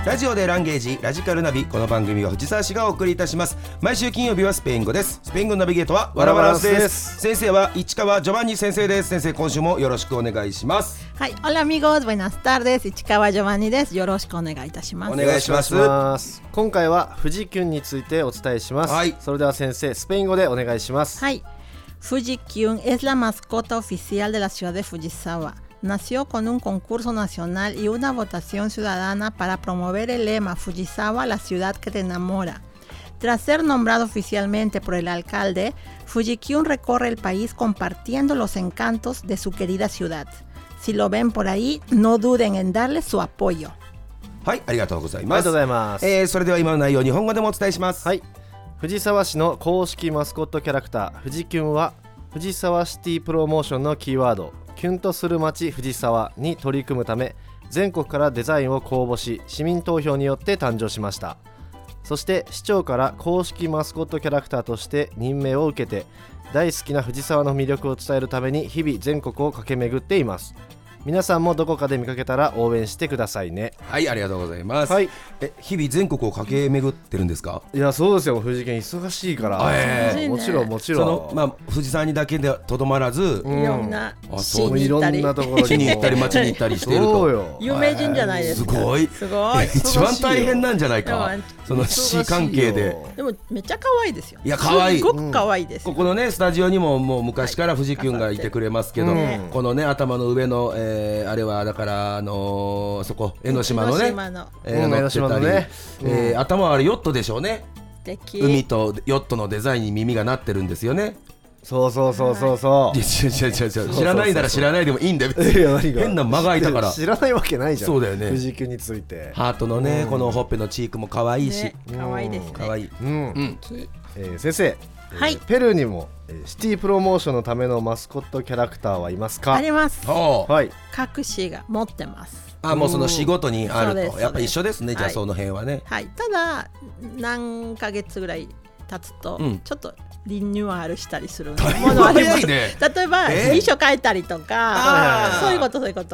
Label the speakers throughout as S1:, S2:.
S1: ラジオでランゲージラジカルナビ。この番組は藤沢市がお送りいたします。毎週金曜日はスペイン語です。スペイン語ナビゲートはワラバランスです。先生は市川ジョバンニ先生です。先生、今週もよろしくお願いします。
S2: はい、Hola amigos, buenas tardes. 市川ジョバンニです。よろしくお願いいたします。
S1: お願いします。
S3: 今回は富士キュンについてお伝えします。はい、それでは先生、スペイン語でお願いします。
S2: はい、Fuji Kyun es la mascota oficial de la ciudad de Fujisawa. Nació con un concurso nacional y una votación ciudadana para promover el lema Fujisawa, la ciudad que te enamora. Tras ser nombrado oficialmente por el alcalde, Fuji-Kyun recorre el país compartiendo los encantos de su querida ciudad. Si lo ven por ahí, no duden en darle su apoyo.
S1: はい、ありがとうございます。
S3: ありがとうございます。
S1: それでは今の内容、日本語でもお伝えします。
S3: はい、藤沢市の公式マスコットキャラクター、富士キュンは藤沢シティプロモーションのキーワードキュンとする街藤沢に取り組むため、全国からデザインを公募し、市民投票によって誕生しました。そして市長から公式マスコットキャラクターとして任命を受けて、大好きな藤沢の魅力を伝えるために日々全国を駆け巡っています。皆さんもどこかで見かけたら応援してくださいね。
S1: はい、ありがとうございます。
S3: はい、
S1: 日々全国を駆け巡ってるんですか？
S3: いや、そうですよ。富士県忙しいから、もちろんそ
S1: の、富士山にだけでとどまらず、
S2: いろんな
S3: 市に行ったり、
S1: 地に行ったり町に行ったりしていると。
S2: 有名人じゃないですか。
S1: すごい一番大変なんじゃないか、その市関係で。
S2: でもめっちゃ可愛いですよ。
S1: いや、可愛い、
S2: すごく可愛いです。
S1: ここのねスタジオにももう昔から富士キュンがいてくれますけど、このね頭の上の、あれはだからそこ江ノ島のね、
S3: 江ノ島のね、
S1: 頭はあれヨットでしょうね。海とヨットのデザインに耳がなってるんですよね。
S3: そう知
S1: らないなら知らないでもいいんだよ。変な間が空いたから
S3: 知らないわけないじゃん。
S1: そうだよね。
S3: 富士急について
S1: ハートのね、このほっぺのチークも可愛いし、
S2: 可愛いですね。
S1: 可愛い。
S3: 先生、ペルーにもシティプロモーションのためのマスコットキャラクターはいますか？
S2: あります。
S3: はい、
S2: 各市が持ってます。
S1: もうその仕事にあるとやっぱ一緒ですね。じゃあその辺はね。
S2: はい、ただ何ヶ月ぐらい経つとちょっとリニューアルしたりするものあります。例えば遺書書いたりとか、そういうこと。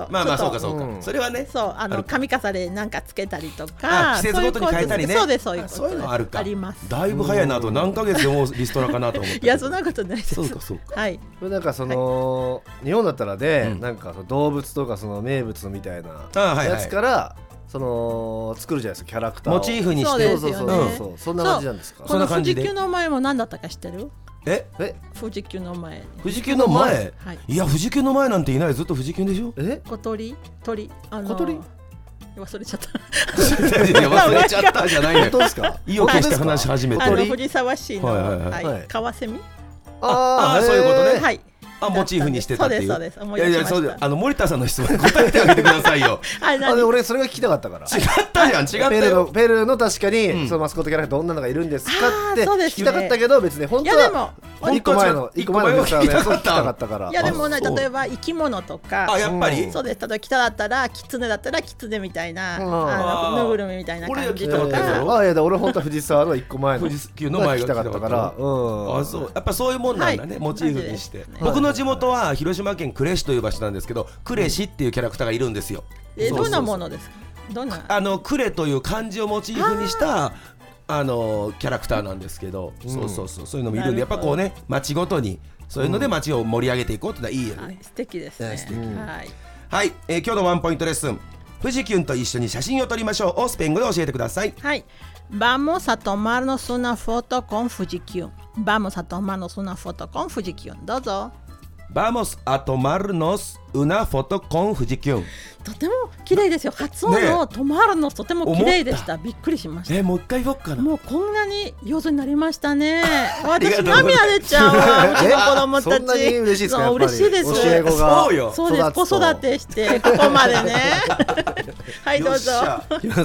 S1: まあそうか。それはね、
S2: 紙飾りなんかつけたりとか、
S1: 季節ごとに変えたりね。
S2: そうです、そういうこと。
S1: そういうのあるか。
S2: あります。
S1: だいぶ早いなと、何ヶ月でもリストラかなと思って。
S2: いや、そんなことないです。
S1: そうか。
S2: はい。
S3: これなんかその日本だったらね、なんか動物とかその名物みたいなやつからその作るじゃないですか、キャラクターを
S1: モチーフにして。
S3: そうそんな感じなんですか？
S2: この富士急の前も何だったか知ってる？富士急の前。
S1: 富士急の前？いや、富士急の前なんていない。ずっと富士急でしょ。
S2: 小鳥
S3: 小鳥
S2: 忘れちゃった。
S1: 忘れちゃったじゃないのよ。
S3: 本当ですか？
S1: 意を決して話し始めて。
S2: 藤沢市のカワセミ。
S1: そういうことね。
S2: はい。
S1: モチーフにしてたっていう。
S2: そうです。
S1: いや森田さんの質問に答えてあげてくださいよ。
S3: 俺それが聞きたかったから。
S1: 違ったよ。
S3: ペルーの確かにそのマスコットキャラクターどんなのがいるんですかって聞きたかったけど、別に本当は1個前の聞きたかったから。
S2: いやでもね、例えば生き物とか、
S1: やっぱり
S2: そうです。例えば北だったらキツネだったらキツネみたいな、ぬぐるみみたいな感じとか。
S3: いや、俺本当は藤沢の1個前の
S1: 富士急の前が
S3: 聞きたかったから。
S1: やっぱそういうもんなんだね、モチーフにして。僕の地元は広島県呉市という場所なんですけど、呉市っていうキャラクターがいるんですよ。
S2: どんなものですか？どんな
S1: 呉という漢字をモチーフにしたキャラクターなんですけど、そういうのもいるんで、やっぱこうね、町ごとにそういうので町を盛り上げていこうってのはいいよね。
S2: 素敵ですね。
S1: はい、今日のワンポイントレッスン、富士キュンと一緒に写真を撮りましょうをスペイン語で教えてください。
S2: はい、Vamos a tomarnos una foto con Fuji Kyun. Vamos a tomarnos una foto con Fuji Kyun. どうぞ。
S1: Vamos a tomarnos una foto con Fuji Kyun。
S2: とても綺麗ですよ。発音の止まるのとても綺麗でした。びっくりしました。
S1: もう一回言おっかな。
S2: もうこんなに上手になりましたね。私涙出ちゃうわ。うちの子供たち。
S3: そんなに嬉しいですか？
S2: 嬉しいです。
S3: 教え子が。
S2: そうです。子育てしてここまでね。はい、どうぞ。
S3: いきます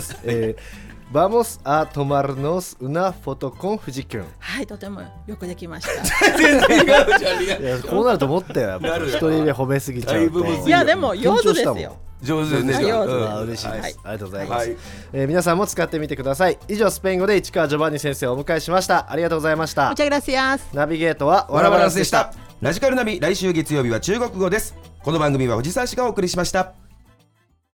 S3: 。Vamos a tomarnos una foto con Fuji Kyun。
S2: はい、とてもよくできました。
S1: 全然違うじゃん。
S3: いや、こうなると思ったよ。一人で褒めすぎちゃうと。
S2: いや、でも上手ですよ。
S1: 上手ですね。
S3: 嬉しいです。ありがとうございます。皆さんも使ってみてください。以上、スペイン語で市川ジョバンニ先生をお迎えしました。ありがとうございました。
S2: Muchas gracias。
S3: ナビゲートは
S1: ワラバランスでした。ラジカルナビ、来週月曜日は中国語です。この番組は藤沢市がお送りしました。